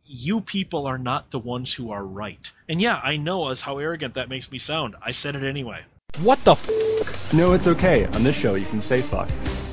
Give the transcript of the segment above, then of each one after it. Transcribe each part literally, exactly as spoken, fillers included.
you people are not the ones who are right. And yeah, I know as how arrogant that makes me sound. I said it anyway. What the f***? No, it's okay. On this show, you can say fuck.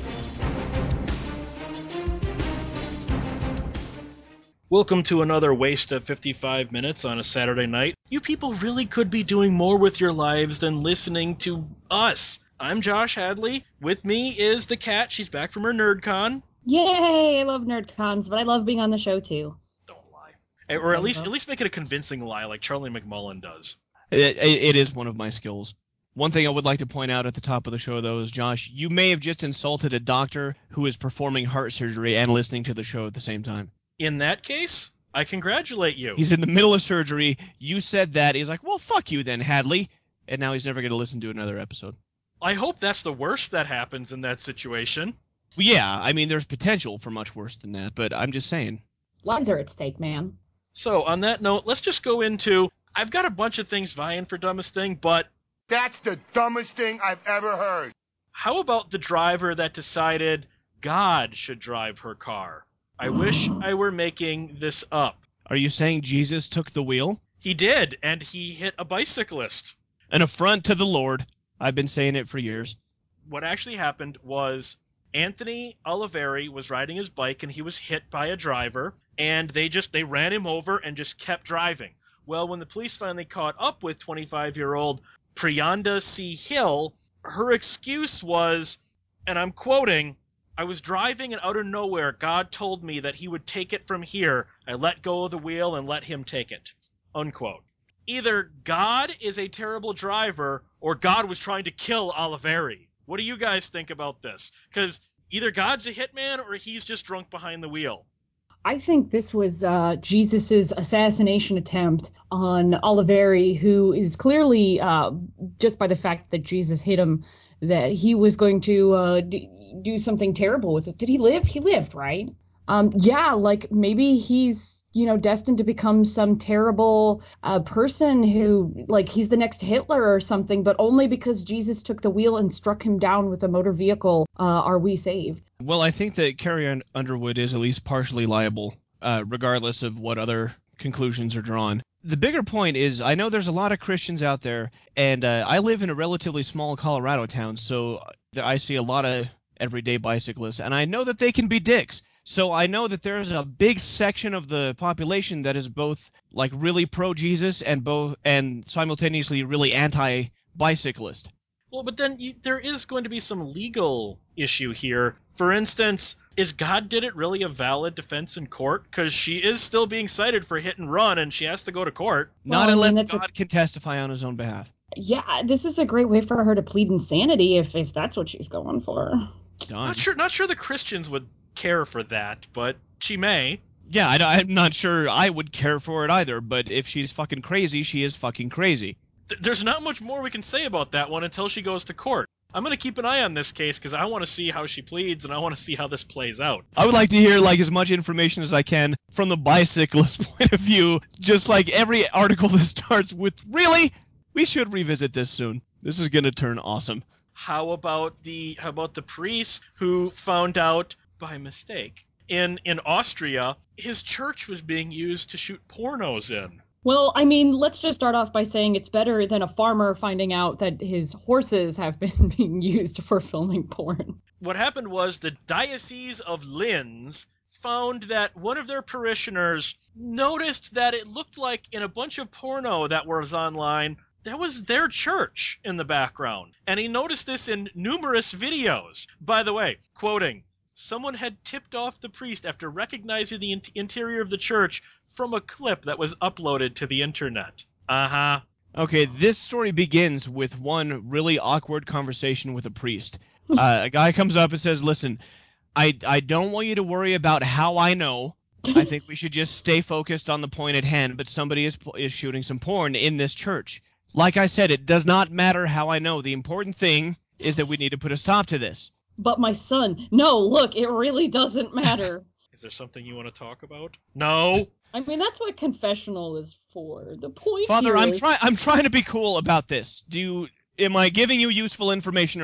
Welcome to another waste of fifty-five minutes on a Saturday night. You people really could be doing more with your lives than listening to us. I'm Josh Hadley. With me is the cat. She's back from her NerdCon. Yay! I love NerdCons, but I love being on the show too. Don't lie. Or at least at least make it a convincing lie like Charlie McMullen does. It, it is one of my skills. One thing I would like to point out at the top of the show, though, is, Josh, you may have just insulted a doctor who is performing heart surgery and listening to the show at the same time. In that case, I congratulate you. He's in the middle of surgery. You said that. He's like, well, fuck you then, Hadley. And now he's never going to listen to another episode. I hope that's the worst that happens in that situation. Well, yeah, I mean, there's potential for much worse than that, but I'm just saying. Lives are at stake, man. So, on that note, let's just go into... I've got a bunch of things vying for dumbest thing, but... That's the dumbest thing I've ever heard. How about the driver that decided God should drive her car? I wish I were making this up. Are you saying Jesus took the wheel? He did, and he hit a bicyclist. An affront to the Lord. I've been saying it for years. What actually happened was Anthony Oliveri was riding his bike, and he was hit by a driver, and they just they ran him over and just kept driving. Well, when the police finally caught up with twenty-five-year-old Priyanda C. Hill, her excuse was, and I'm quoting, "I was driving and out of nowhere, God told me that he would take it from here. I let go of the wheel and let him take it." Unquote. Either God is a terrible driver or God was trying to kill Oliveri. What do you guys think about this? Because either God's a hitman or he's just drunk behind the wheel. I think this was uh, Jesus's assassination attempt on Oliveri, who is clearly, uh, just by the fact that Jesus hit him, that he was going to uh, d- do something terrible with this. Did he live? He lived, right? Um, yeah, like maybe he's, you know, destined to become some terrible uh, person who, like, he's the next Hitler or something, but only because Jesus took the wheel and struck him down with a motor vehicle uh, are we saved. Well, I think that Carrie Underwood is at least partially liable, uh, regardless of what other conclusions are drawn. The bigger point is, I know there's a lot of Christians out there, and uh, I live in a relatively small Colorado town, so I see a lot of everyday bicyclists, and I know that they can be dicks. So I know that there's a big section of the population that is both like really pro-Jesus and both and simultaneously really anti-bicyclist. Well, but then you, there is going to be some legal issue here. For instance, is God did it really a valid defense in court? Because she is still being cited for hit and run, and she has to go to court. Not Well, I mean, unless that's God a- can testify on his own behalf. Yeah, this is a great way for her to plead insanity if, if that's what she's going for. Done. Not sure, not sure the Christians would care for that, but she may. Yeah, I, I'm not sure I would care for it either, but if she's fucking crazy, she is fucking crazy. Th- there's not much more we can say about that one until she goes to court. I'm going to keep an eye on this case because I want to see how she pleads and I want to see how this plays out. I would like to hear like as much information as I can from the bicyclist point of view, just like every article that starts with, really? We should revisit this soon. This is going to turn awesome. How about the how about the priest who found out by mistake in in Austria his church was being used to shoot pornos in? Well, I mean, let's just start off by saying it's better than a farmer finding out that his horses have been being used for filming porn. What happened was the Diocese of Linz found that one of their parishioners noticed that it looked like in a bunch of porno that was online, that was their church in the background. And he noticed this in numerous videos. By the way, quoting, "Someone had tipped off the priest after recognizing the in- interior of the church from a clip that was uploaded to the internet." Uh-huh. Okay, this story begins with one really awkward conversation with a priest. Uh, a guy comes up and says, listen, I, I don't want you to worry about how I know. I think we should just stay focused on the point at hand, but somebody is is shooting some porn in this church. Like I said, it does not matter how I know. The important thing is that we need to put a stop to this. But my son, no, look, it really doesn't matter. Is there something you want to talk about? No. I mean, that's what confessional is for. The point Father, here I'm is... trying I'm trying to be cool about this. Do you am I giving you useful information or not?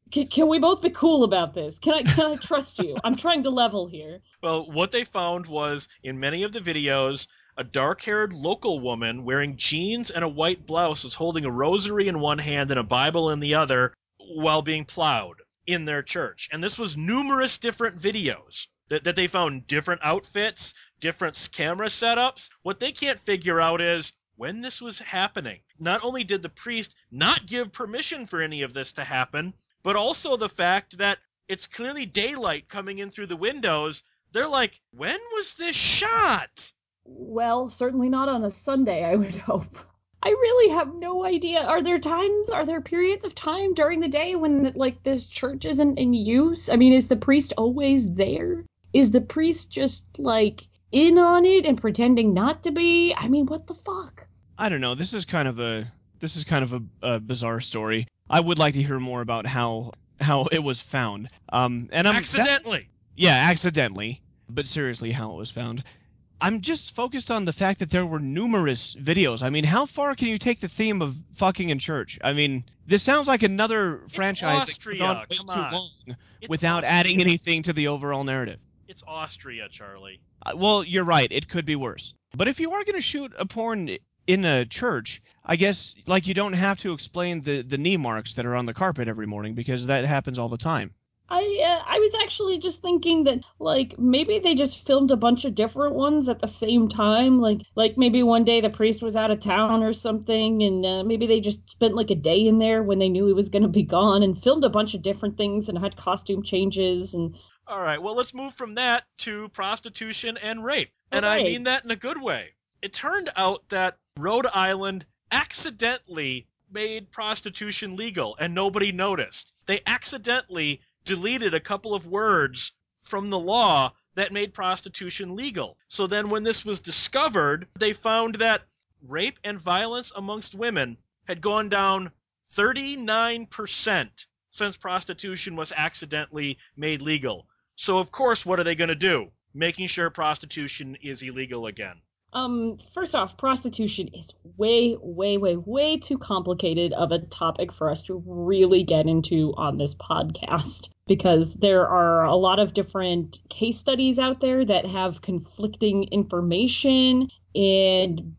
Can, can we both be cool about this? Can I can I trust you? I'm trying to level here. Well, what they found was, in many of the videos, a dark-haired local woman wearing jeans and a white blouse was holding a rosary in one hand and a Bible in the other while being plowed in their church. And this was numerous different videos that, that they found different outfits, different camera setups. What they can't figure out is when this was happening. Not only did the priest not give permission for any of this to happen, but also the fact that it's clearly daylight coming in through the windows. They're like, when was this shot? Well, certainly not on a Sunday, I would hope. I really have no idea. Are there times, are there periods of time during the day when, like, this church isn't in use? I mean, is the priest always there? Is the priest just, like, in on it and pretending not to be? I mean, what the fuck? I don't know. This is kind of a this is kind of a, a bizarre story. I would like to hear more about how how it was found. Um, and I'm Accidentally. That, yeah, accidentally. But seriously, how it was found. I'm just focused on the fact that there were numerous videos. I mean, how far can you take the theme of fucking in church? I mean, this sounds like another It's franchise Austria. that goes on way Come too on. long It's without Austria. adding anything to the overall narrative. It's Austria, Charlie. Uh, well, you're right. It could be worse. But if you are going to shoot a porn in a church, I guess, like, you don't have to explain the, the knee marks that are on the carpet every morning, because that happens all the time. I uh, I was actually just thinking that, like, maybe they just filmed a bunch of different ones at the same time. Like, like maybe one day the priest was out of town or something, and uh, maybe they just spent, like, a day in there when they knew he was going to be gone and filmed a bunch of different things and had costume changes. And All right, well, let's move from that to prostitution and rape. And All I right. mean that in a good way. It turned out that Rhode Island accidentally made prostitution legal, and nobody noticed. They accidentally deleted a couple of words from the law that made prostitution legal. So then when this was discovered, they found that rape and violence amongst women had gone down thirty-nine percent since prostitution was accidentally made legal. So of course, what are they going to do? Making sure prostitution is illegal again. Um, first off, prostitution is way, way, way, way too complicated of a topic for us to really get into on this podcast, because there are a lot of different case studies out there that have conflicting information, and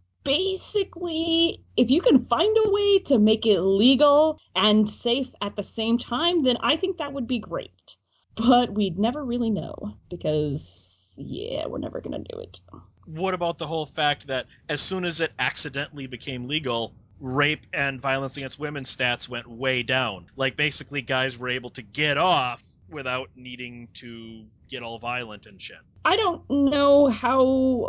basically, if you can find a way to make it legal and safe at the same time, then I think that would be great. But we'd never really know, because, yeah, we're never gonna do it. What about the whole fact that as soon as it accidentally became legal, rape and violence against women stats went way down? Like, basically, guys were able to get off without needing to get all violent and shit. I don't know how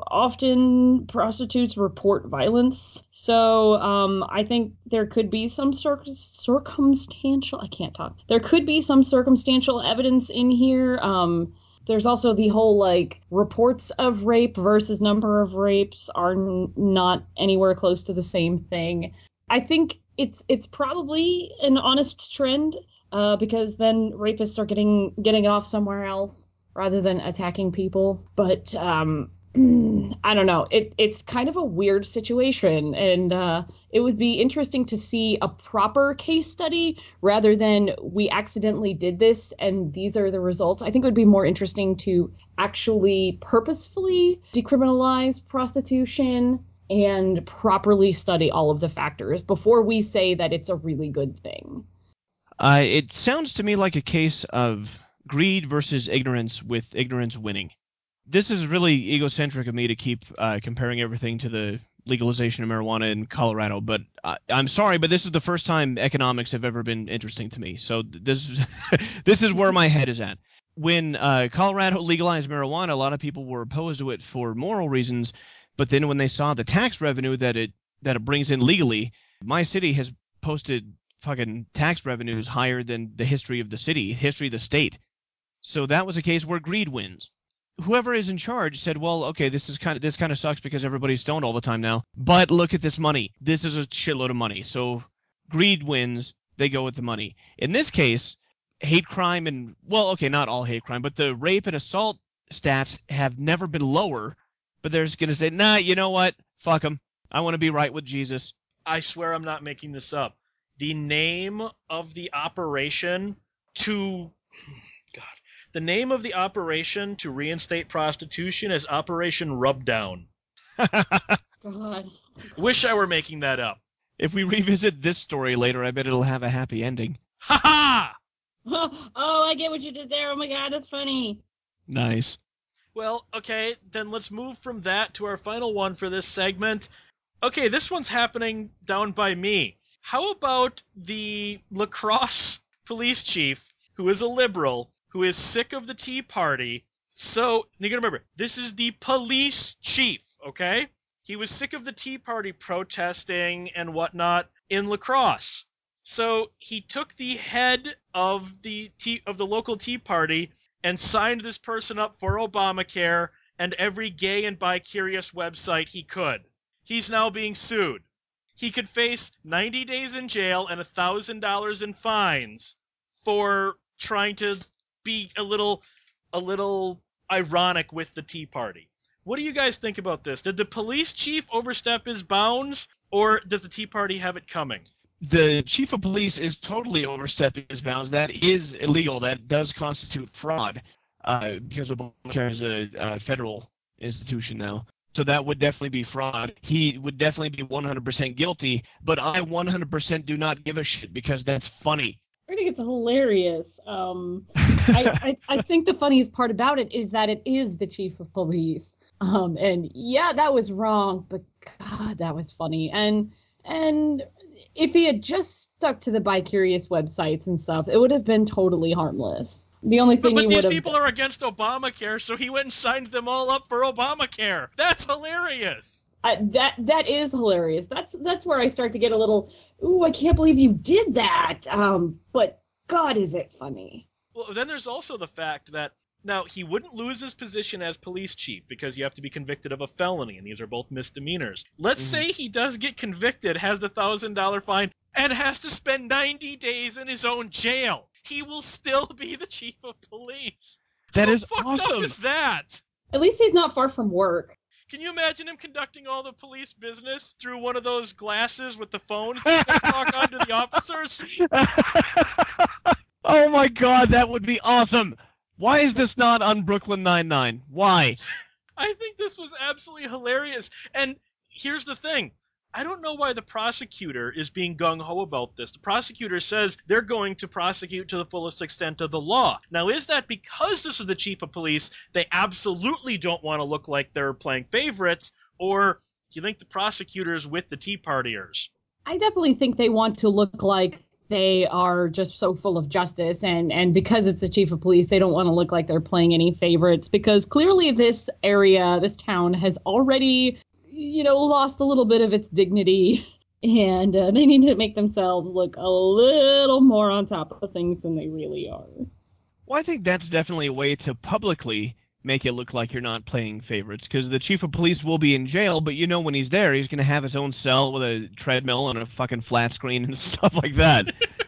often prostitutes report violence, so um, I think there could be some cir- circumstantial, I can't talk, there could be some circumstantial evidence in here. Um, There's also the whole, like, reports of rape versus number of rapes are n- not anywhere close to the same thing. I think it's it's probably an honest trend, uh, because then rapists are getting getting off somewhere else rather than attacking people. But um, I don't know. It it's kind of a weird situation, and uh, it would be interesting to see a proper case study rather than we accidentally did this and these are the results. I think it would be more interesting to actually purposefully decriminalize prostitution and properly study all of the factors before we say that it's a really good thing. Uh, it sounds to me like a case of greed versus ignorance, with ignorance winning. This is really egocentric of me to keep uh, comparing everything to the legalization of marijuana in Colorado, but uh, I'm sorry, but this is the first time economics have ever been interesting to me. So this this is where my head is at. When uh, Colorado legalized marijuana, a lot of people were opposed to it for moral reasons, but then when they saw the tax revenue that it that it brings in legally, my city has posted fucking tax revenues higher than the history of the city, history of the state. So that was a case where greed wins. Whoever is in charge said, well, okay, this is kind of this kind of sucks because everybody's stoned all the time now, but look at this money. This is a shitload of money. So greed wins. They go with the money. In this case, hate crime and, well, okay, not all hate crime, but the rape and assault stats have never been lower, but they're just going to say, nah, you know what? Fuck them. I want to be right with Jesus. I swear I'm not making this up. The name of the operation to... God. The name of the operation to reinstate prostitution is Operation Rubdown. God. Wish I were making that up. If we revisit this story later, I bet it'll have a happy ending. Ha ha! Oh, I get what you did there. Oh my God, that's funny. Nice. Well, okay, then let's move from that to our final one for this segment. Okay, this one's happening down by me. How about the La Crosse police chief, who is a liberal, who is sick of the Tea Party? So, you gotta remember, this is the police chief, okay? He was sick of the Tea Party protesting and whatnot in La Crosse. So he took the head of the tea, of the local Tea Party and signed this person up for Obamacare and every gay and bi-curious website he could. He's now being sued. He could face ninety days in jail and one thousand dollars in fines for trying to be a little a little ironic with the Tea Party. What do you guys think about this? Did the police chief overstep his bounds, or does the Tea Party have it coming? The chief of police is totally overstepping his bounds. That is illegal. That does constitute fraud, uh, because Obamacare is a, a federal institution now. So that would definitely be fraud. He would definitely be one hundred percent guilty, but I one hundred percent do not give a shit because that's funny. I think it's hilarious. Um, I, I, I think the funniest part about it is that it is the chief of police. Um, and yeah, that was wrong, but God, that was funny. And and if he had just stuck to the bi-curious websites and stuff, it would have been totally harmless. The only thing But, but he these would have people are against Obamacare, so he went and signed them all up for Obamacare. That's hilarious. I, that that is hilarious. That's that's where I start to get a little, ooh, I can't believe you did that. Um, but God, is it funny? Well, then there's also the fact that now he wouldn't lose his position as police chief because you have to be convicted of a felony, and these are both misdemeanors. Let's Mm-hmm. say he does get convicted, has the thousand dollar fine, and has to spend ninety days in his own jail. He will still be the chief of police. That How is fucked awesome. up is that? At least he's not far from work. Can you imagine him conducting all the police business through one of those glasses with the phones that he's going to talk on to the officers? Oh my God, that would be awesome. Why is this not on Brooklyn Nine-Nine? Why? I think this was absolutely hilarious. And here's the thing. I don't know why the prosecutor is being gung-ho about this. The prosecutor says they're going to prosecute to the fullest extent of the law. Now, is that because this is the chief of police, they absolutely don't want to look like they're playing favorites, or do you think the prosecutor's with the Tea Partiers? I definitely think they want to look like they are just so full of justice, and, and because it's the chief of police, they don't want to look like they're playing any favorites, because clearly this area, this town, has already, you know, lost a little bit of its dignity, and uh, they need to make themselves look a little more on top of things than they really are. Well, I think that's definitely a way to publicly make it look like you're not playing favorites, because the chief of police will be in jail, but you know when he's there, he's going to have his own cell with a treadmill and a fucking flat screen and stuff like that.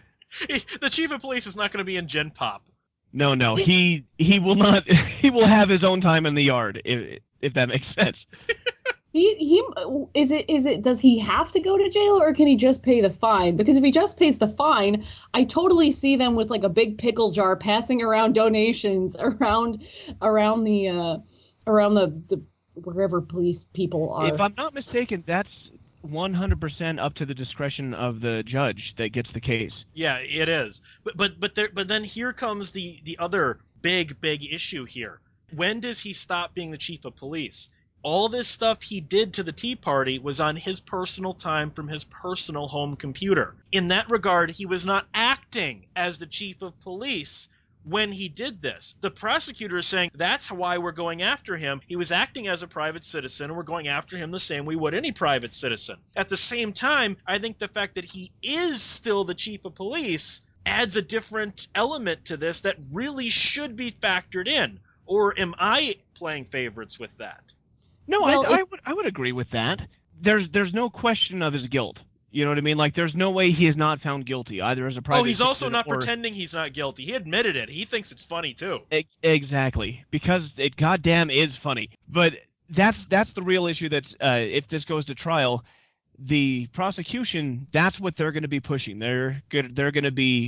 The chief of police is not going to be in Gen Pop. No, no, he he will not. He will have his own time in the yard, if if that makes sense. He, he is it is it does he have to go to jail, or can he just pay the fine? Because if he just pays the fine, I totally see them with like a big pickle jar passing around donations around around the uh, around the, the wherever police people are. If I'm not mistaken, that's one hundred percent up to the discretion of the judge that gets the case. Yeah, it is. But but but there, but then here comes the the other big big issue here. When does he stop being the chief of police? All this stuff he did to the Tea Party was on his personal time from his personal home computer. In that regard, he was not acting as the chief of police when he did this. The prosecutor is saying that's why we're going after him. He was acting as a private citizen, and we're going after him the same way we would any private citizen. At the same time, I think the fact that he is still the chief of police adds a different element to this that really should be factored in. Or am I playing favorites with that? No, Well, I, I it's- would I would agree with that. There's there's no question of his guilt. You know what I mean? Like, there's no way he is not found guilty, either as a private Oh, he's also citizen not or... pretending he's not guilty. He admitted it. He thinks it's funny, too. E- exactly, because it goddamn is funny. But that's that's the real issue. That's uh, if this goes to trial, the prosecution, that's what they're going to be pushing. They're good. They're going to be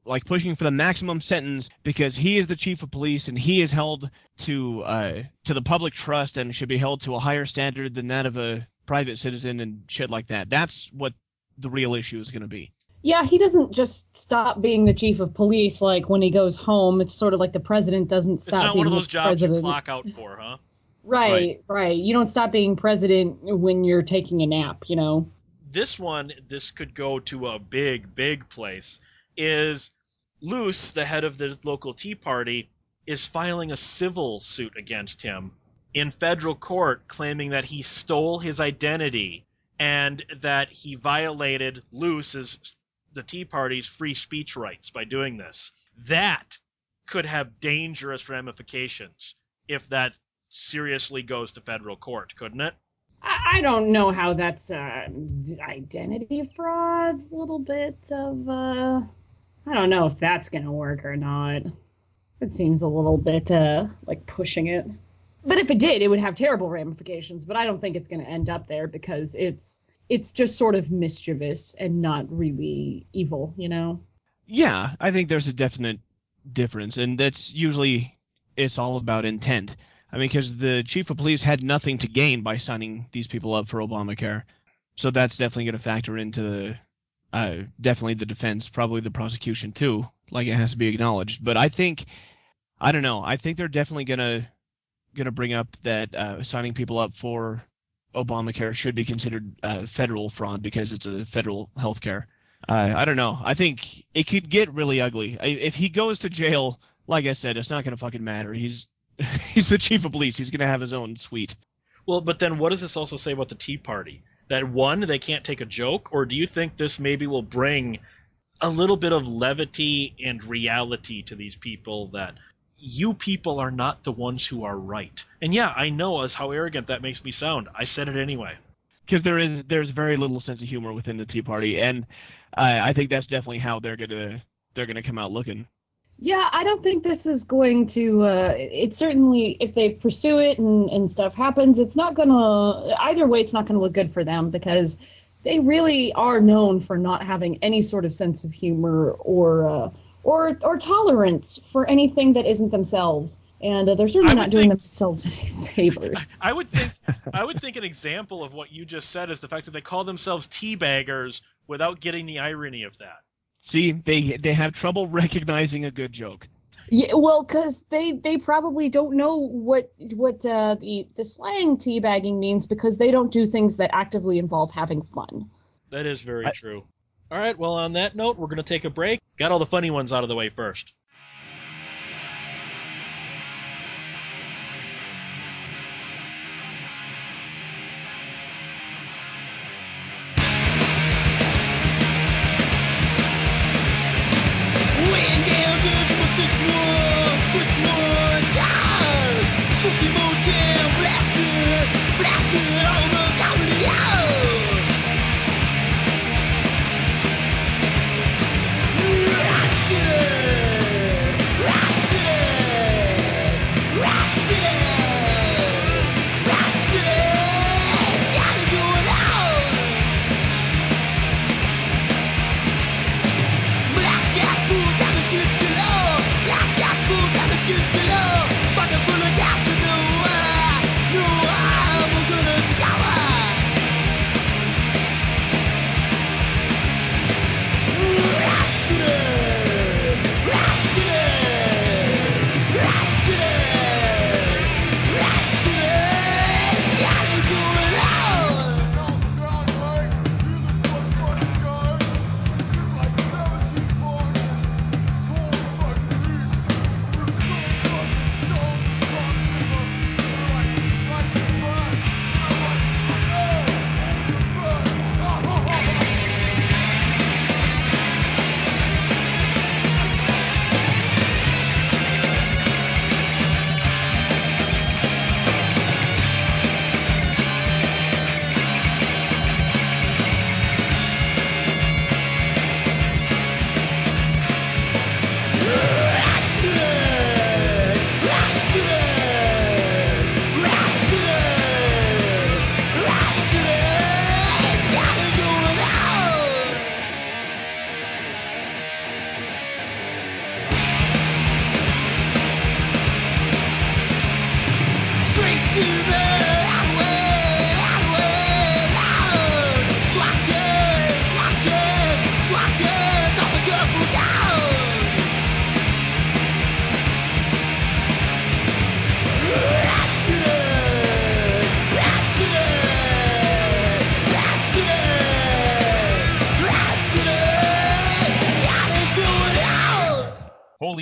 like pushing for the maximum sentence because he is the chief of police and he is held to uh, to the public trust and should be held to a higher standard than that of a private citizen and shit like that. That's what the real issue is going to be. Yeah, he doesn't just stop being the chief of police like when he goes home. It's sort of like the president doesn't stop being It's not one of those the jobs president. you clock out for, huh? Right, Right. right. You don't stop being president when you're taking a nap, you know? This one, this could go to a big, big place, is Luce, the head of the local Tea Party, is filing a civil suit against him in federal court claiming that he stole his identity and that he violated Luce's, the Tea Party's free speech rights by doing this. That could have dangerous ramifications if that seriously goes to federal court, couldn't it? I, I don't know how that's uh, identity fraud's a little bit of, uh, I don't know if that's going to work or not. It seems a little bit uh, like pushing it. But if it did, it would have terrible ramifications. But I don't think it's going to end up there because it's it's just sort of mischievous and not really evil, you know? Yeah, I think there's a definite difference, and that's usually it's all about intent. I mean, because the chief of police had nothing to gain by signing these people up for Obamacare, so that's definitely going to factor into the uh, definitely the defense, probably the prosecution too. Like it has to be acknowledged. But I think I don't know. I think they're definitely gonna gonna bring up that uh, signing people up for Obamacare should be considered uh, federal fraud because it's a federal health care. Uh, I don't know. I think it could get really ugly. I, if he goes to jail, like I said, it's not going to fucking matter. He's he's the chief of police. He's going to have his own suite. Well, but then what does this also say about the Tea Party? That one, they can't take a joke, or do you think this maybe will bring a little bit of levity and reality to these people that you people are not the ones who are right? And yeah, I know as how arrogant that makes me sound. I said it anyway. Because there is there's very little sense of humor within the Tea Party, and I I think that's definitely how they're gonna they're gonna come out looking. Yeah, I don't think this is going to, uh, it's certainly, if they pursue it and, and stuff happens, it's not going to, either way, it's not going to look good for them because they really are known for not having any sort of sense of humor or, uh, or, or tolerance for anything that isn't themselves. And uh, they're certainly I not would doing think- themselves any favors. I would think I would think an example of what you just said is the fact that they call themselves teabaggers without getting the irony of that. See, they they have trouble recognizing a good joke. Yeah, well, because they, they probably don't know what what uh, the, the slang teabagging means because they don't do things that actively involve having fun. That is very I- true. All right, well, on that note, we're going to take a break. Got all the funny ones out of the way first.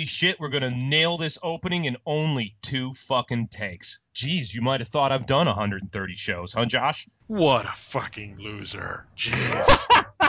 holy shit, we're going to nail this opening in only two fucking takes. Jeez, you might have thought I've done one hundred thirty shows, huh, Josh? What a fucking loser. Jeez.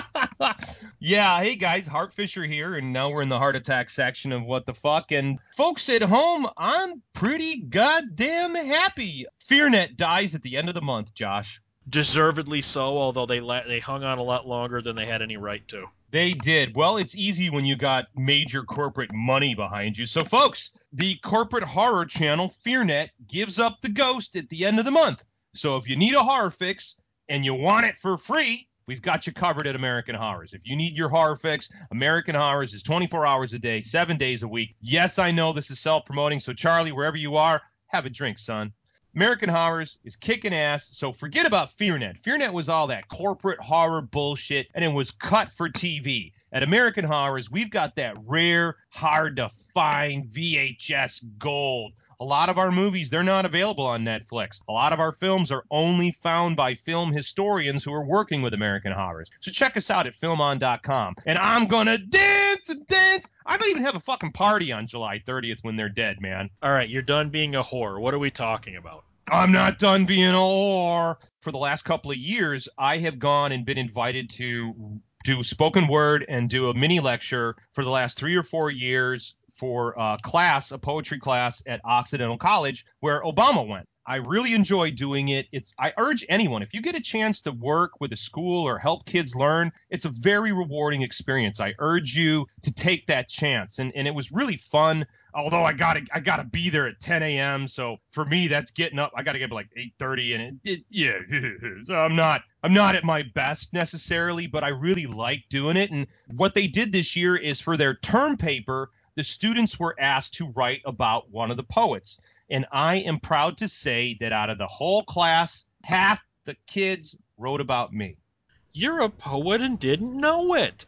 Yeah, hey guys, Hart Fisher here, and now we're in the heart attack section of What the Fuck. And folks at home, I'm pretty goddamn happy. FearNet dies at the end of the month, Josh. Deservedly so, although they la- they hung on a lot longer than they had any right to. They did. Well, it's easy when you got major corporate money behind you. So, folks, the corporate horror channel, FearNet, gives up the ghost at the end of the month. So if you need a horror fix and you want it for free, we've got you covered at American Horrors. If you need your horror fix, American Horrors is twenty-four hours a day, seven days a week. Yes, I know this is self-promoting, so Charlie, wherever you are, have a drink, son. American Horrors is kicking ass, so forget about FearNet. FearNet was all that corporate horror bullshit, and it was cut for T V. At American Horrors, we've got that rare, hard-to-find V H S gold. A lot of our movies, they're not available on Netflix. A lot of our films are only found by film historians who are working with American Horrors. So check us out at film on dot com. And I'm gonna dance and dance. I might even have a fucking party on July thirtieth when they're dead, man. All right, you're done being a whore. What are we talking about? I'm not done being a whore. For the last couple of years, I have gone and been invited to do spoken word and do a mini lecture for the last three or four years for a class, a poetry class at Occidental College, where Obama went. I really enjoy doing it. It's I urge anyone, if you get a chance to work with a school or help kids learn, it's a very rewarding experience. I urge you to take that chance. And and it was really fun, although I gotta I gotta be there at ten a.m. So for me, that's getting up. I gotta get up at like eight thirty, and it, it yeah. So I'm not I'm not at my best necessarily, but I really like doing it. And what they did this year is for their term paper, the students were asked to write about one of the poets. And I am proud to say that out of the whole class, half the kids wrote about me. You're a poet and didn't know it.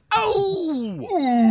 Oh!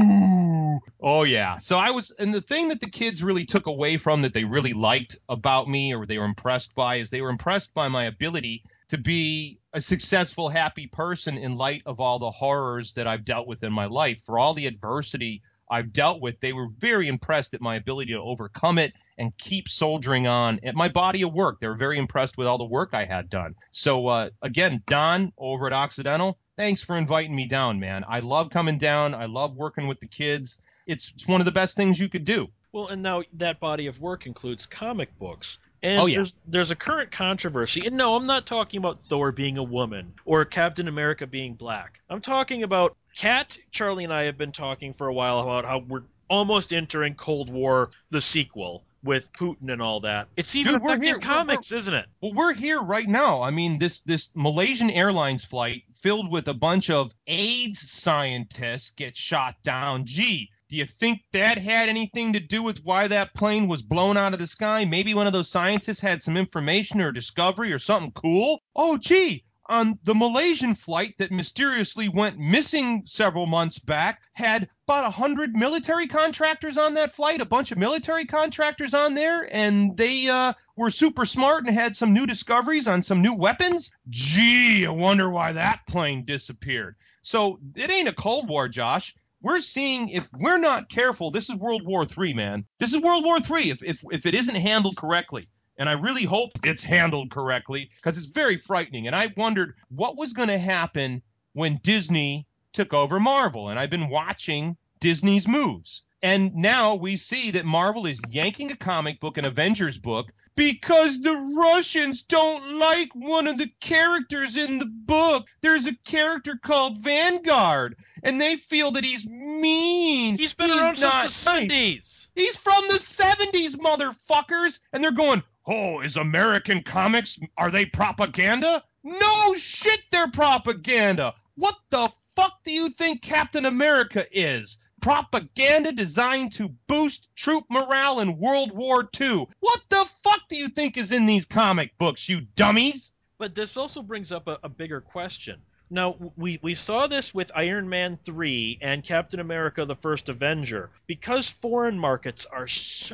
Ooh. Oh, yeah. So I was, and the thing that the kids really took away from that they really liked about me or they were impressed by is they were impressed by my ability to be a successful, happy person in light of all the horrors that I've dealt with in my life. For all the adversity I've dealt with, they were very impressed at my ability to overcome it and keep soldiering on at my body of work. They were very impressed with all the work I had done. So, uh, again, Don over at Occidental, thanks for inviting me down, man. I love coming down. I love working with the kids. It's, it's one of the best things you could do. Well, and now that body of work includes comic books. And Oh, yeah. there's there's a current controversy. And no, I'm not talking about Thor being a woman or Captain America being black. I'm talking about Kat, Charlie, and I have been talking for a while about how we're almost entering Cold War, the sequel, with Putin and all that. It's even Dude, we're affecting here. We're- comics, isn't it? Well, we're here right now. I mean, this this Malaysian Airlines flight filled with a bunch of AIDS scientists gets shot down. Gee, do you think that had anything to do with why that plane was blown out of the sky? Maybe one of those scientists had some information or discovery or something cool? Oh, gee. On the Malaysian flight that mysteriously went missing several months back, had about one hundred military contractors on that flight, a bunch of military contractors on there, and they uh, were super smart and had some new discoveries on some new weapons? Gee, I wonder why that plane disappeared. So it ain't a Cold War, Josh. We're seeing, if we're not careful, this is World War Three, man. This is World War Three if if, if it isn't handled correctly. And I really hope it's handled correctly because it's very frightening. And I wondered what was going to happen when Disney took over Marvel. And I've been watching Disney's moves. And now we see that Marvel is yanking a comic book, an Avengers book, because the Russians don't like one of the characters in the book. There's a character called Vanguard, and they feel that he's mean. He's been He's around since not the nice. seventies. He's from the seventies, motherfuckers. And they're going, oh, is American comics, are they propaganda? No shit, they're propaganda. What the fuck do you think Captain America is? Propaganda designed to boost troop morale in World War Two. What the fuck do you think is in these comic books, you dummies? But this also brings up a, a bigger question. Now, we, we saw this with Iron Man three and Captain America the First Avenger. Because foreign markets are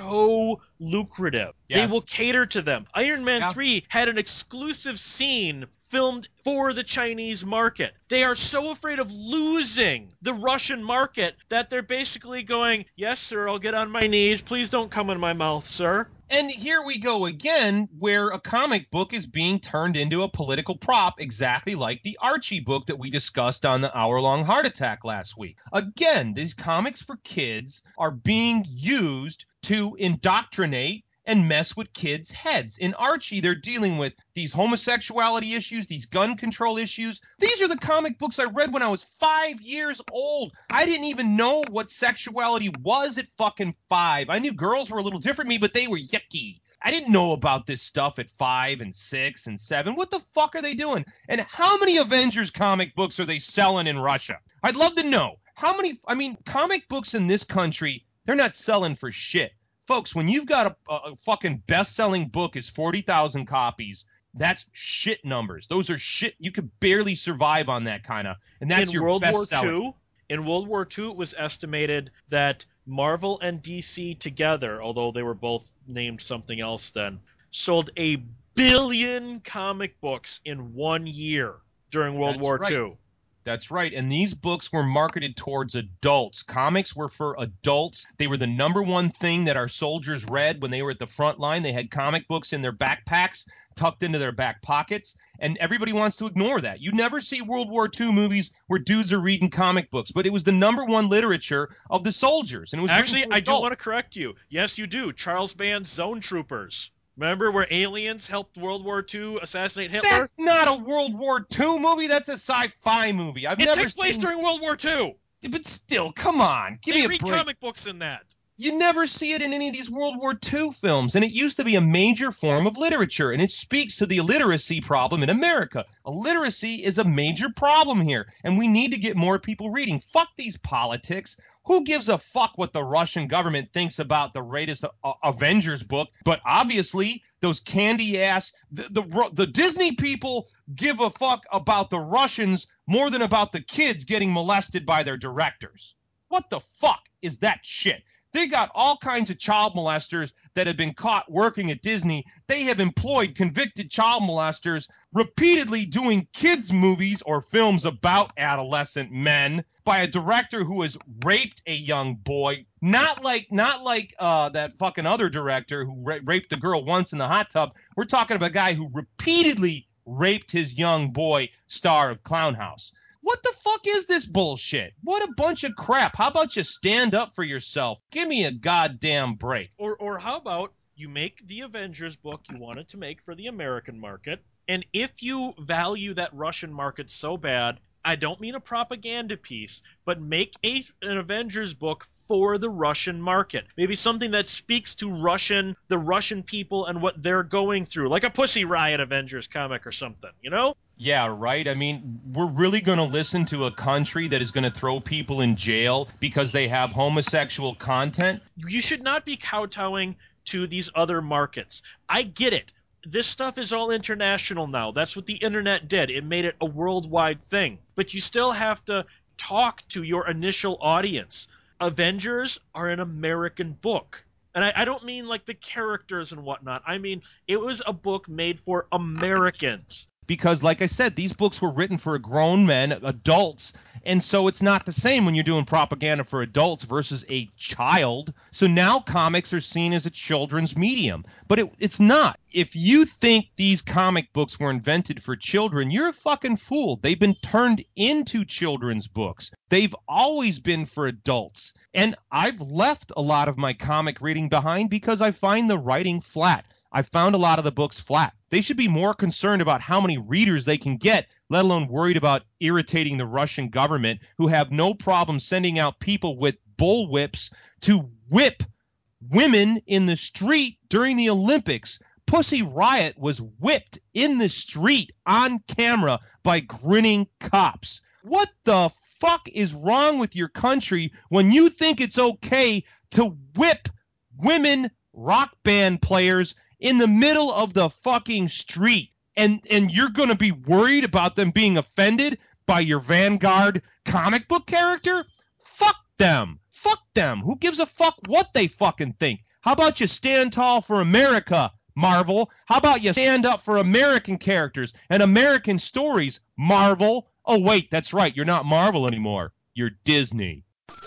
so lucrative, Yes. they will cater to them. Iron Man Yeah. three had an exclusive scene filmed for the Chinese market. They are so afraid of losing the Russian market that they're basically going, yes, sir, I'll get on my knees. Please don't come in my mouth, sir. And here we go again, where a comic book is being turned into a political prop, exactly like the Archie book that we discussed on the hour-long Heart Attack last week. Again, these comics for kids are being used to indoctrinate and mess with kids' heads. In Archie, they're dealing with these homosexuality issues, these gun control issues. These are the comic books I read when I was five years old. I didn't even know what sexuality was at fucking five. I knew girls were a little different from me, but they were yucky. I didn't know about this stuff at five and six and seven. What the fuck are they doing? And how many Avengers comic books are they selling in Russia? I'd love to know. How many, I mean, comic books in this country, they're not selling for shit. Folks, when you've got a, a fucking best-selling book is forty thousand copies, that's shit numbers. Those are shit. You could barely survive on that kind of, and that's in your World best War selling. Two, in World War Two, it was estimated that Marvel and D C together, although they were both named something else then, sold a billion comic books in one year during World That's War right. Two. That's right. And these books were marketed towards adults. Comics were for adults. They were the number one thing that our soldiers read when they were at the front line. They had comic books in their backpacks, tucked into their back pockets. And everybody wants to ignore that. You never see World War Two movies where dudes are reading comic books, but it was the number one literature of the soldiers. And it was Actually, written for I do adults. want to correct you. Yes, you do. Charles Band's Zone Troopers. Remember where aliens helped World War Two assassinate Hitler? That's not a World War Two movie. That's a sci-fi movie. I've It never takes place seen... during World War Two. But still, come on. Give They me a read break. comic books in that. You never see it in any of these World War Two films, and it used to be a major form of literature, and it speaks to the illiteracy problem in America. Illiteracy is a major problem here, and we need to get more people reading. Fuck these politics. Who gives a fuck what the Russian government thinks about the latest uh, Avengers book? But obviously, those candy-ass, the, the, the Disney people give a fuck about the Russians more than about the kids getting molested by their directors. What the fuck is that shit? They got all kinds of child molesters that have been caught working at Disney. They have employed convicted child molesters repeatedly doing kids' movies or films about adolescent men by a director who has raped a young boy. Not like not like uh, that fucking other director who ra- raped the girl once in the hot tub. We're talking about a guy who repeatedly raped his young boy, star of Clown House. What the fuck is this bullshit? What a bunch of crap. How about you stand up for yourself? Give me a goddamn break. Or or how about you make the Avengers book you wanted to make for the American market, and if you value that Russian market so bad, I don't mean a propaganda piece, but make a, an Avengers book for the Russian market. Maybe something that speaks to Russian, the Russian people and what they're going through, like a Pussy Riot Avengers comic or something, you know? Yeah, right. I mean, we're really going to listen to a country that is going to throw people in jail because they have homosexual content? You should not be kowtowing to these other markets. I get it. This stuff is all international now. That's what the internet did. It made it a worldwide thing. But you still have to talk to your initial audience. Avengers are an American book. And I, I don't mean like the characters and whatnot. I mean, it was a book made for Americans. Because, like I said, these books were written for grown men, adults, and so it's not the same when you're doing propaganda for adults versus a child. So now comics are seen as a children's medium, but it, it's not. If you think these comic books were invented for children, you're a fucking fool. They've been turned into children's books. They've always been for adults. And I've left a lot of my comic reading behind because I find the writing flat. I found a lot of the books flat. They should be more concerned about how many readers they can get, let alone worried about irritating the Russian government, who have no problem sending out people with bullwhips to whip women in the street during the Olympics. Pussy Riot was whipped in the street on camera by grinning cops. What the fuck is wrong with your country when you think it's okay to whip women rock band players in the middle of the fucking street, and and you're going to be worried about them being offended by your Vanguard comic book character? Fuck them. Fuck them. Who gives a fuck what they fucking think? How about you stand tall for America, Marvel? How about you stand up for American characters and American stories, Marvel? Oh, wait, that's right. You're not Marvel anymore. You're Disney.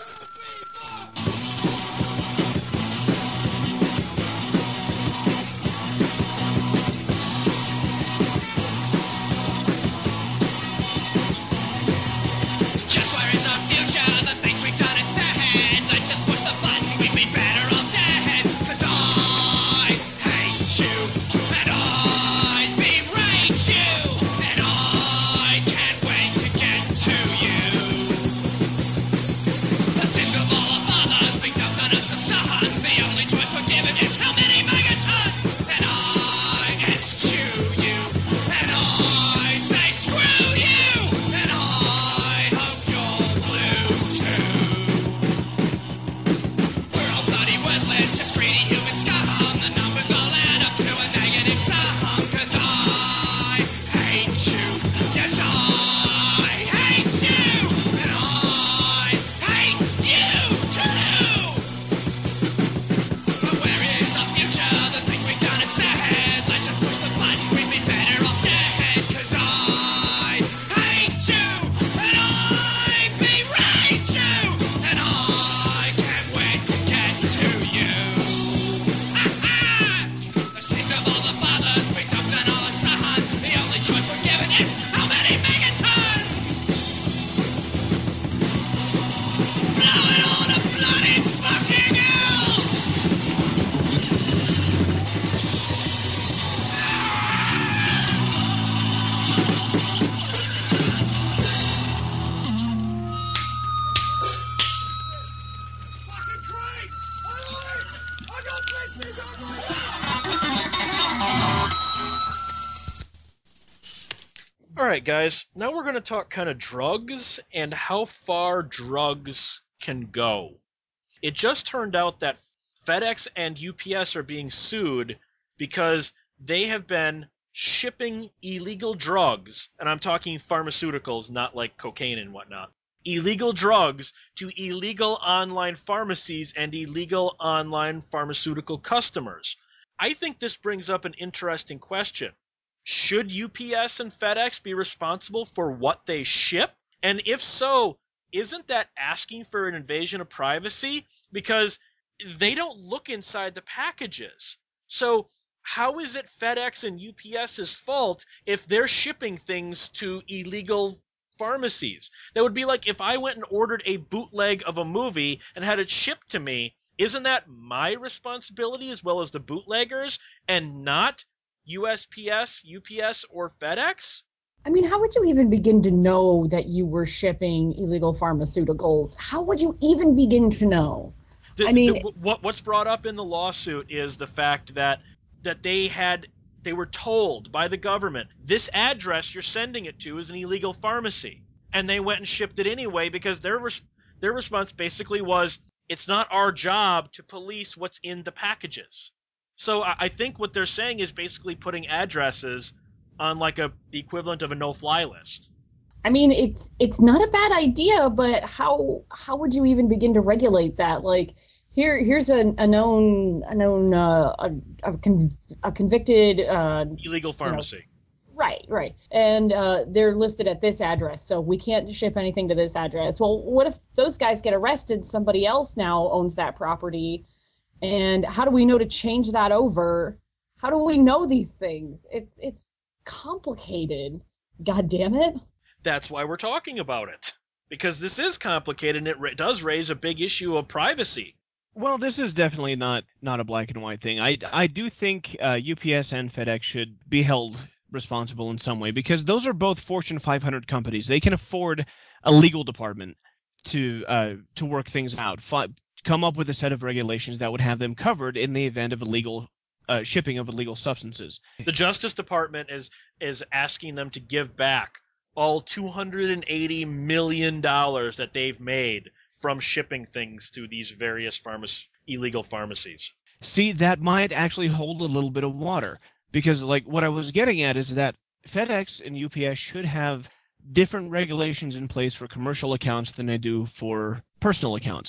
All right, guys. Now we're going to talk kind of drugs and how far drugs can go. It just turned out that FedEx and U P S are being sued because they have been shipping illegal drugs, and I'm talking pharmaceuticals, not like cocaine and whatnot, illegal drugs to illegal online pharmacies and illegal online pharmaceutical customers. I think this brings up an interesting question. Should U P S and FedEx be responsible for what they ship? And if so, isn't that asking for an invasion of privacy? Because they don't look inside the packages. So how is it FedEx and UPS's fault if they're shipping things to illegal pharmacies? That would be like if I went and ordered a bootleg of a movie and had it shipped to me. Isn't that my responsibility as well as the bootleggers and not U S P S, U P S, or FedEx? I mean, how would you even begin to know that you were shipping illegal pharmaceuticals? How would you even begin to know? The, I mean, the, what what's brought up in the lawsuit is the fact that that they had they were told by the government, this address you're sending it to is an illegal pharmacy, and they went and shipped it anyway because their res- their response basically was, it's not our job to police what's in the packages. So I, I think what they're saying is basically putting addresses on like a the equivalent of a no-fly list. I mean, it's it's not a bad idea, but how how would you even begin to regulate that? Like, here here's a, a known a known uh, a a, con, a convicted uh, illegal pharmacy. You know, right, right, and uh, they're listed at this address, so we can't ship anything to this address. Well, what if those guys get arrested? Somebody else now owns that property, and how do we know to change that over? How do we know these things? It's it's complicated. God damn it. That's why we're talking about it, because this is complicated and it ra- does raise a big issue of privacy. Well, this is definitely not, not a black and white thing. I, I do think uh, U P S and FedEx should be held responsible in some way because those are both Fortune five hundred companies. They can afford a legal department to uh, to work things out, fi- come up with a set of regulations that would have them covered in the event of illegal uh, shipping of illegal substances. The Justice Department is is asking them to give back all two hundred eighty million dollars that they've made from shipping things to these various pharma- illegal pharmacies. See, that might actually hold a little bit of water because, like, what I was getting at is that FedEx and U P S should have different regulations in place for commercial accounts than they do for personal accounts.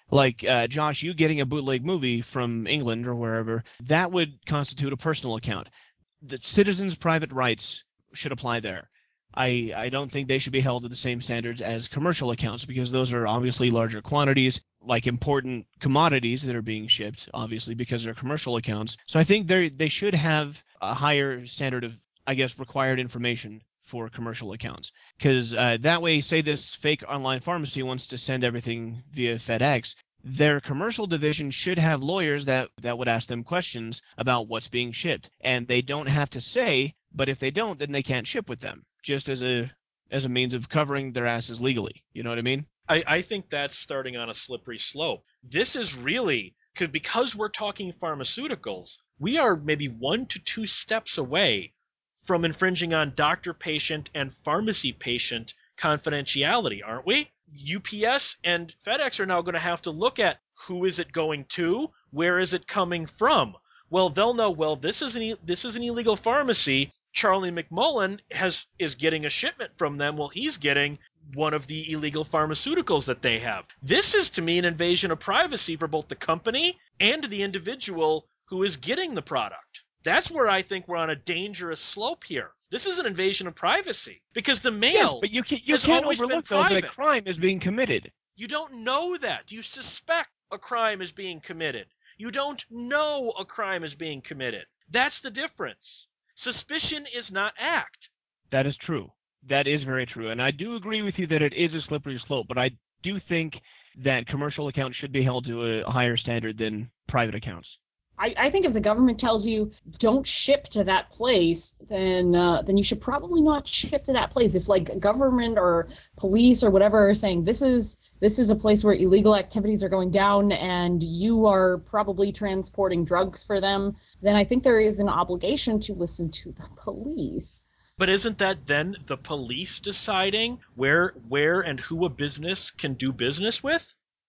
Like, uh, Josh, you getting a bootleg movie from England or wherever, that would constitute a personal account. The citizens' private rights should apply there. I, I don't think they should be held to the same standards as commercial accounts because those are obviously larger quantities, like important commodities that are being shipped, obviously, because they're commercial accounts. So I think they they should have a higher standard of, I guess, required information for commercial accounts. Because uh, that way, say this fake online pharmacy wants to send everything via FedEx, their commercial division should have lawyers that, that would ask them questions about what's being shipped. And they don't have to say, but if they don't, then they can't ship with them, just as a as a means of covering their asses legally. You know what I mean? I, I think that's starting on a slippery slope. This is really, cause, because we're talking pharmaceuticals, we are maybe one to two steps away from infringing on doctor-patient and pharmacy-patient confidentiality, aren't we? U P S and FedEx are now going to have to look at who is it going to, where is it coming from. Well, they'll know, well, this is an, this is an illegal pharmacy. Charlie McMullen has is getting a shipment from them. Well, he's getting one of the illegal pharmaceuticals that they have. This is, to me, an invasion of privacy for both the company and the individual who is getting the product. That's where I think we're on a dangerous slope here. This is an invasion of privacy because the mail yeah, but you, can, you has can't always been overlook though, that a private. crime is being committed. You don't know that. You suspect a crime is being committed. You don't know a crime is being committed. That's the difference. Suspicion is not act. That is true. That is very true. And I do agree with you that it is a slippery slope, but I do think that commercial accounts should be held to a higher standard than private accounts. I, I think if the government tells you don't ship to that place, then uh, then you should probably not ship to that place. If like government or police or whatever are saying this is this is a place where illegal activities are going down and you are probably transporting drugs for them, then I think there is an obligation to listen to the police. But isn't that then the police deciding where where and who a business can do business with?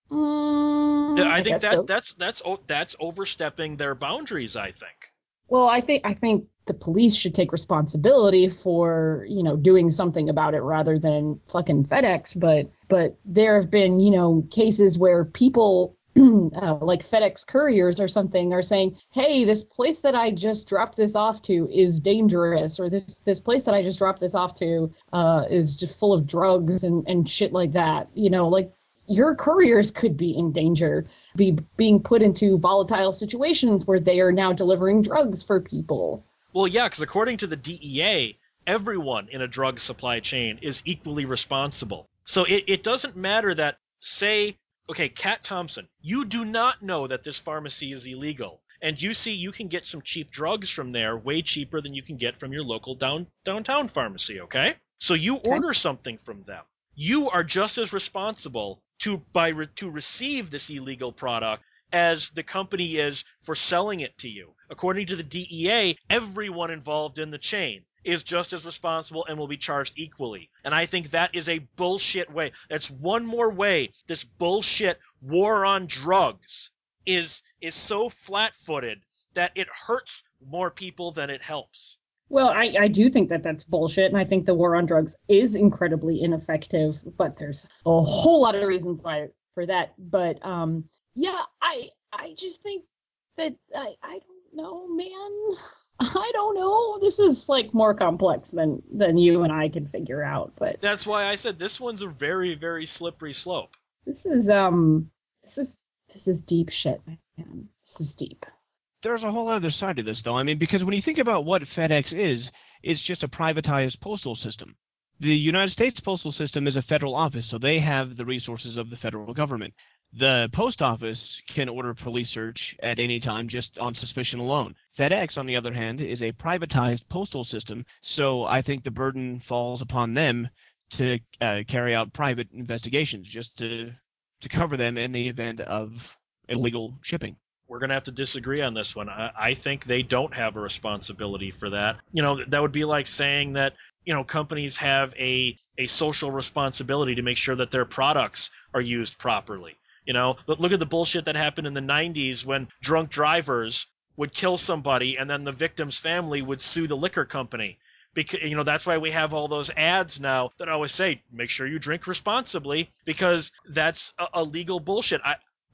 Mm, I I think that so. that's that's that's overstepping their boundaries, I think. Well, I think I think the police should take responsibility for, you know, doing something about it rather than fucking FedEx. But but there have been, you know, cases where people uh, like FedEx couriers or something are saying, hey, this place that I just dropped this off to is dangerous, or this this place that I just dropped this off to uh, is just full of drugs and, and shit like that. You know, like your couriers could be in danger, be being put into volatile situations where they are now delivering drugs for people. Well, yeah, because according to the D E A, everyone in a drug supply chain is equally responsible. So it, it doesn't matter that, say, okay, Kat Thompson, you do not know that this pharmacy is illegal. And you see you can get some cheap drugs from there, way cheaper than you can get from your local down, downtown pharmacy, okay? So you Okay. order something from them. You are just as responsible to by re, to receive this illegal product as the company is for selling it to you. According to the D E A, everyone involved in the chain is just as responsible and will be charged equally. And I think that is a bullshit way. That's one more way this bullshit war on drugs is is so flat-footed that it hurts more people than it helps. Well, I, I do think that that's bullshit, and I think the war on drugs is incredibly ineffective, but there's a whole lot of reasons why for that. But um, yeah, I I just think that I I don't know, man. I don't know. This is like more complex than than you and I can figure out. But that's why I said this one's a very, very slippery slope. This is um this is this is deep shit, man. This is deep. There's a whole other side to this, though. I mean, because when you think about what FedEx is, it's just a privatized postal system. The United States postal system is a federal office, so they have the resources of the federal government. The post office can order a police search at any time just on suspicion alone. FedEx, on the other hand, is a privatized postal system, so I think the burden falls upon them to uh, carry out private investigations just to to cover them in the event of illegal shipping. We're going to have to disagree on this one. I, I think they don't have a responsibility for that. You know, that would be like saying that, you know, companies have a, a social responsibility to make sure that their products are used properly. You know, look at the bullshit that happened in the nineties when drunk drivers would kill somebody and then the victim's family would sue the liquor company. Because, you know, that's why we have all those ads now that always say, make sure you drink responsibly, because that's a, a legal bullshit. I,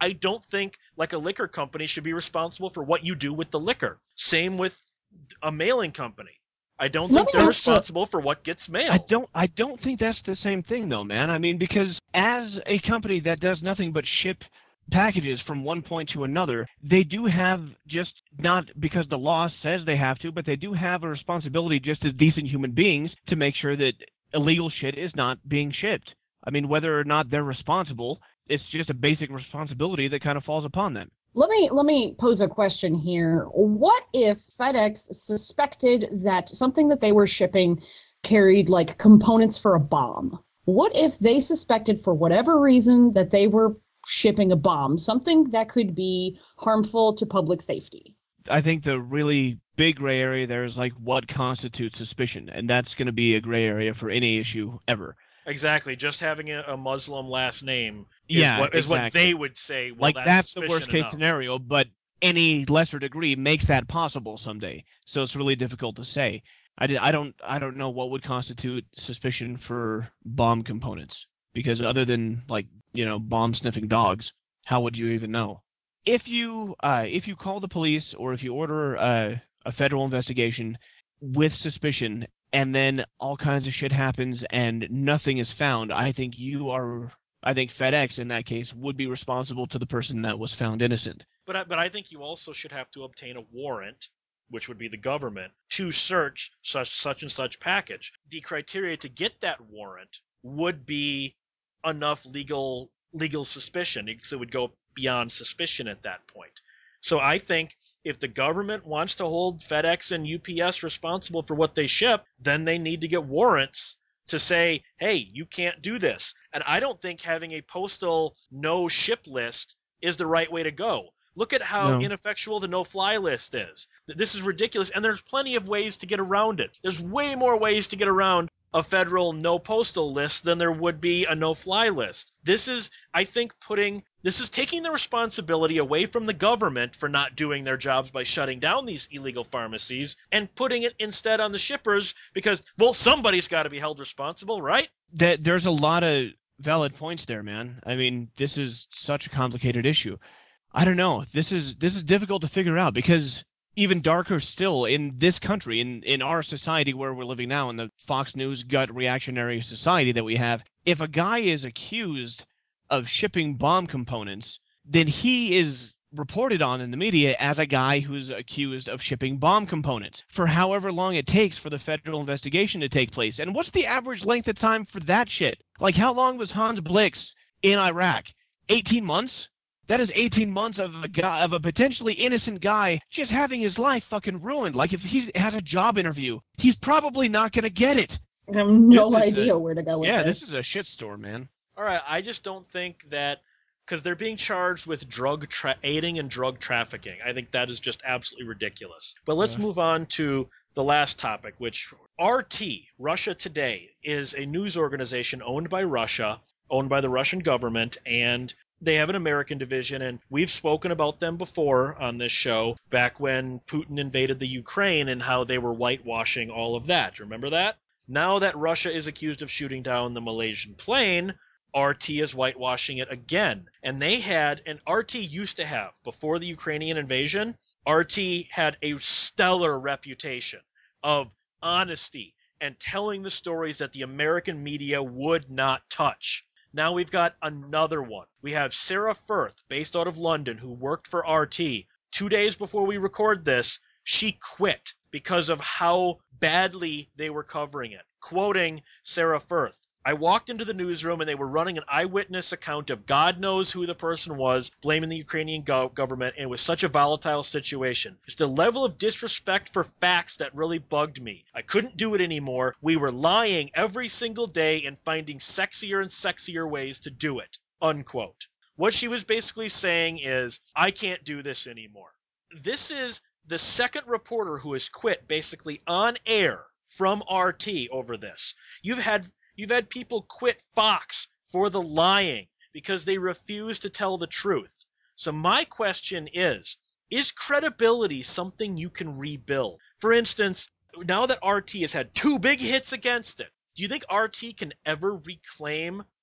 I don't think like a liquor company should be responsible for what you do with the liquor. Same with a mailing company. I don't Let think me they're ask you- responsible for what gets mailed. I don't I don't think that's the same thing though, man. I mean, because as a company that does nothing but ship packages from one point to another, they do have, just not because the law says they have to, but they do have a responsibility just as decent human beings to make sure that illegal shit is not being shipped. I mean, whether or not they're responsible, it's just a basic responsibility that kind of falls upon them. Let me let me pose a question here. What if FedEx suspected that something that they were shipping carried like components for a bomb? What if they suspected for whatever reason that they were shipping a bomb, something that could be harmful to public safety? I think the really big gray area there is like what constitutes suspicion, and that's going to be a gray area for any issue ever. Exactly. Just having a, a Muslim last name is Yeah, what is what exactly. they would say. Well, Like that's, that's the suspicion worst case enough. scenario, but any lesser degree makes that possible someday. So it's really difficult to say. I, did, I don't I don't know what would constitute suspicion for bomb components, because other than like you know bomb sniffing dogs, how would you even know? If you uh, if you call the police or if you order uh, a federal investigation with suspicion and then all kinds of shit happens and nothing is found, I think you are. I think FedEx in that case would be responsible to the person that was found innocent. But I, but I think you also should have to obtain a warrant, which would be the government, to search such such and such package. The criteria to get that warrant would be enough legal legal suspicion, because it would go beyond suspicion at that point. So I think if the government wants to hold FedEx and U P S responsible for what they ship, then they need to get warrants to say, hey, you can't do this. And I don't think having a postal no ship list is the right way to go. Look at how No. ineffectual the no-fly list is. This is ridiculous, and there's plenty of ways to get around it. There's way more ways to get around a federal no postal list than there would be a no-fly list. This is, I think, putting this is taking the responsibility away from the government for not doing their jobs by shutting down these illegal pharmacies and putting it instead on the shippers because, well, somebody's got to be held responsible, right? That there's a lot of valid points there, man. I mean, this is such a complicated issue. I don't know. This is this is difficult to figure out because even darker still, in this country, in, in our society where we're living now, in the Fox News gut reactionary society that we have, if a guy is accused of shipping bomb components, then he is reported on in the media as a guy who's accused of shipping bomb components for however long it takes for the federal investigation to take place. And what's the average length of time for that shit? Like, how long was Hans Blix in Iraq? eighteen months? That is eighteen months of a guy, of a potentially innocent guy just having his life fucking ruined. Like, if he has a job interview, he's probably not going to get it. I have no This is idea a- where to go with Yeah, this. this is a shitstorm, man. All right, I just don't think that because they're being charged with drug tra- aiding and drug trafficking. I think that is just absolutely ridiculous. But let's Yeah. move on to the last topic, which R T, Russia Today, is a news organization owned by Russia, owned by the Russian government, and they have an American division, and we've spoken about them before on this show, back when Putin invaded the Ukraine and how they were whitewashing all of that. Remember that? Now that Russia is accused of shooting down the Malaysian plane, R T is whitewashing it again. And they had, and R T used to have, before the Ukrainian invasion, R T had a stellar reputation of honesty and telling the stories that the American media would not touch. Now we've got another one. We have Sarah Firth, based out of London, who worked for R T. Two days before we record this, she quit because of how badly they were covering it. Quoting Sarah Firth, I walked into the newsroom and they were running an eyewitness account of God knows who the person was, blaming the Ukrainian go- government, and it was such a volatile situation. It's the level of disrespect for facts that really bugged me. I couldn't do it anymore. We were lying every single day and finding sexier and sexier ways to do it. Unquote. What she was basically saying is, I can't do this anymore. This is the second reporter who has quit basically on air from R T over this. You've had You've had people quit Fox for the lying because they refuse to tell the truth. So my question is, is credibility something you can rebuild? For instance, now that R T has had two big hits against it, do you think R T can ever reclaim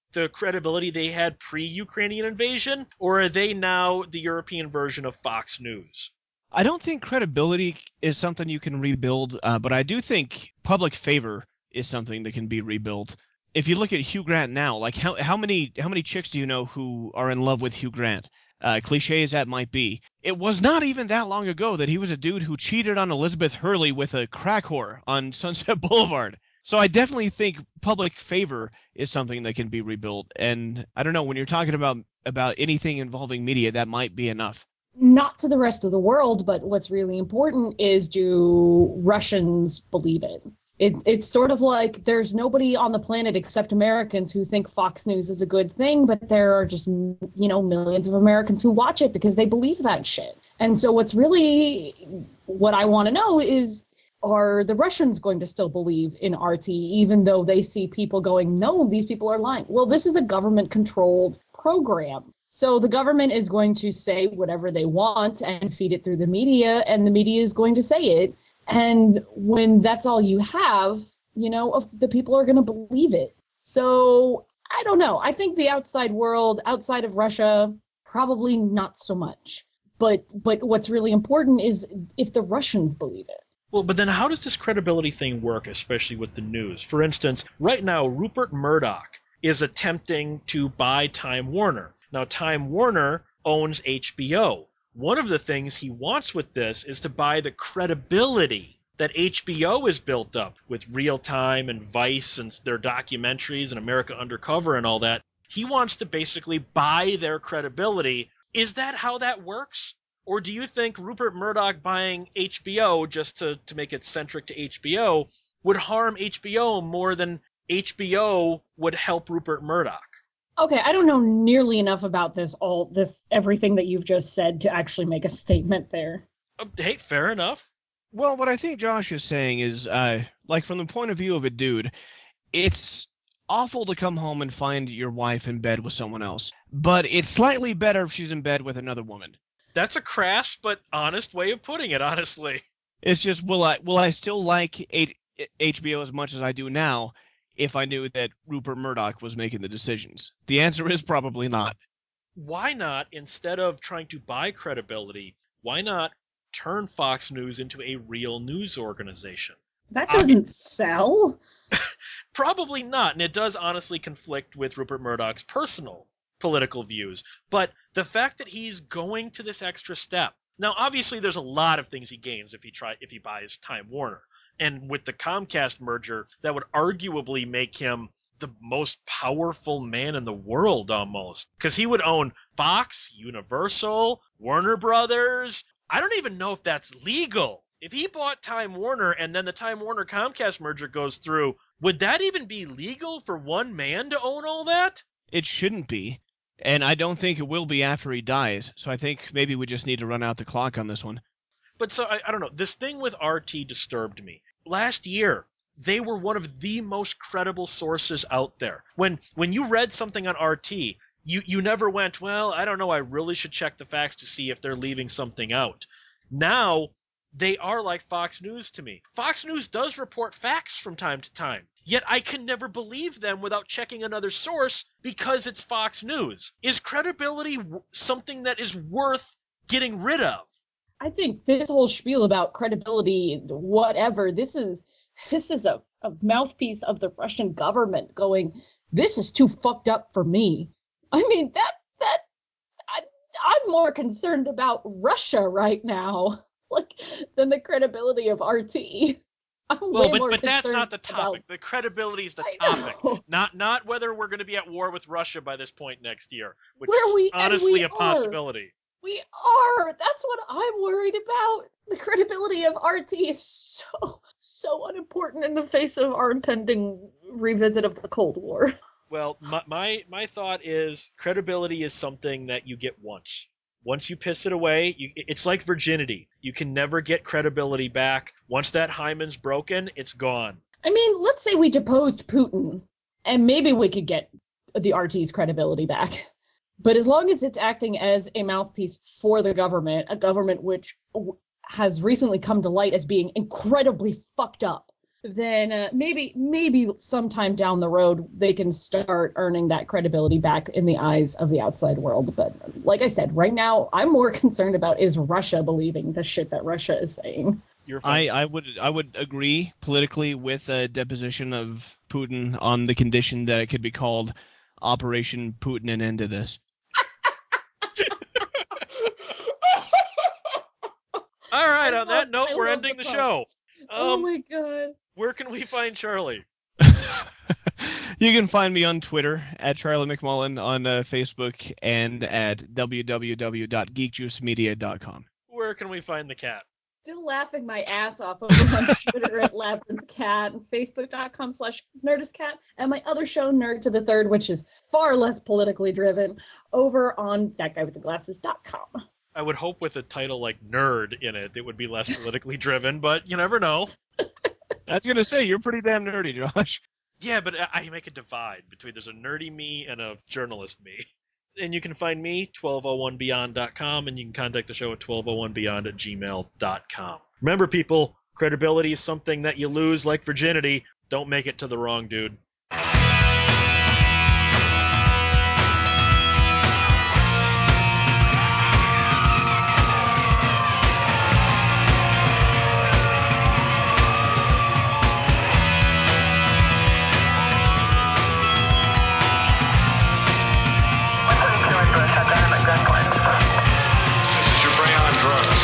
the credibility they had pre-Ukrainian invasion, or are they now the European version of Fox News? I don't think credibility is something you can rebuild, uh, but I do think public favor is something that can be rebuilt. If you look at Hugh Grant now, like how how many how many chicks do you know who are in love with Hugh Grant? Uh, cliche as that might be, it was not even that long ago that he was a dude who cheated on Elizabeth Hurley with a crack whore on Sunset Boulevard. So I definitely think public favor is something that can be rebuilt. And I don't know, when you're talking about about anything involving media, that might be enough. Not to the rest of the world, but what's really important is, do Russians believe it? It, it's sort of like there's nobody on the planet except Americans who think Fox News is a good thing, but there are just, you know, millions of Americans who watch it because they believe that shit. And so what's really, what I want to know is, are the Russians going to still believe in R T, even though they see people going, no, these people are lying? Well, this is a government-controlled program. So the government is going to say whatever they want and feed it through the media, and the media is going to say it. And when that's all you have, you know, the people are going to believe it. So I don't know. I think the outside world, outside of Russia, probably not so much. But but what's really important is if the Russians believe it. Well, but then how does this credibility thing work, especially with the news? For instance, right now, Rupert Murdoch is attempting to buy Time Warner. Now, Time Warner owns H B O. One of the things he wants with this is to buy the credibility that H B O is built up with Real Time and Vice and their documentaries and America Undercover and all that. He wants to basically buy their credibility. Is that how that works? Or do you think Rupert Murdoch buying H B O just to, to make it centric to H B O would harm H B O more than H B O would help Rupert Murdoch? Okay, I don't know nearly enough about this, all this, everything that you've just said to actually make a statement there. Uh, hey, fair enough. Well, what I think Josh is saying is, uh, like, from the point of view of a dude, it's awful to come home and find your wife in bed with someone else, but it's slightly better if she's in bed with another woman. That's a crass but honest way of putting it, honestly. It's just, will I will I still like H B O as much as I do now if I knew that Rupert Murdoch was making the decisions? The answer is probably not. Why not, instead of trying to buy credibility, why not turn Fox News into a real news organization? That doesn't sell. Probably not, and it does honestly conflict with Rupert Murdoch's personal political views. But the fact that he's going to this extra step, now obviously there's a lot of things he gains if he try if he buys Time Warner, and with the Comcast merger, that would arguably make him the most powerful man in the world almost, because he would own Fox, Universal, Warner Brothers. I don't even know if that's legal. If he bought Time Warner and then the Time Warner Comcast merger goes through, would that even be legal for one man to own all that? It shouldn't be, and I don't think it will be after he dies, so I think maybe we just need to run out the clock on this one. But so, I, I don't know, this thing with R T disturbed me. Last year, they were one of the most credible sources out there. When when you read something on R T, you, you never went, well, I don't know, I really should check the facts to see if they're leaving something out. Now, they are like Fox News to me. Fox News does report facts from time to time, yet I can never believe them without checking another source because it's Fox News. Is credibility something that is worth getting rid of? I think this whole spiel about credibility, whatever, this is this is a, a mouthpiece of the Russian government going, this is too fucked up for me. I mean, that that I, I'm more concerned about Russia right now. Like, than the credibility of R T. I'm well, way but, more but that's not the topic. About... The credibility is the I topic. know. Not not whether we're going to be at war with Russia by this point next year, which Where we, is honestly we a possibility. We are. That's what I'm worried about. The credibility of R T is so, so unimportant in the face of our impending revisit of the Cold War. Well, my, my, my thought is credibility is something that you get once. Once you piss it away, you, it's like virginity. You can never get credibility back. Once that hymen's broken, it's gone. I mean, let's say we deposed Putin, and maybe we could get the R T's credibility back. But as long as it's acting as a mouthpiece for the government, a government which has recently come to light as being incredibly fucked up, then uh, maybe maybe sometime down the road they can start earning that credibility back in the eyes of the outside world. But like I said, right now I'm more concerned about is Russia believing the shit that Russia is saying. You're I, I would I would agree politically with a deposition of Putin on the condition that it could be called Operation Putin an end to this. All right, I on that love- note, I we're love ending the the pun. show. Oh Um, my god. where can we find Charlie? You can find me on Twitter at Charlie McMullen, on uh, Facebook, and at w w w dot geek juice media dot com. Where can we find the cat? Still laughing my ass off over on Twitter at LabsandCat and Facebook.com slash NerdistCat, and my other show, Nerd to the Third, which is far less politically driven, over on that guy with the glasses dot com. I would hope with a title like Nerd in it, it would be less politically driven, but you never know. I was going to say, you're pretty damn nerdy, Josh. Yeah, but I I make a divide between there's a nerdy me and a journalist me. And you can find me, twelve oh one beyond dot com, and you can contact the show at twelve oh one beyond at gmail dot com. Remember, people, credibility is something that you lose like virginity. Don't make it to the wrong dude. This is your prey on drugs.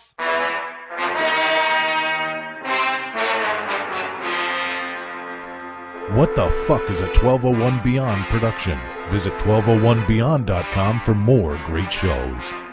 stuff. What the Fuck is a twelve oh one Beyond production. Visit twelve oh one beyond dot com for more great shows.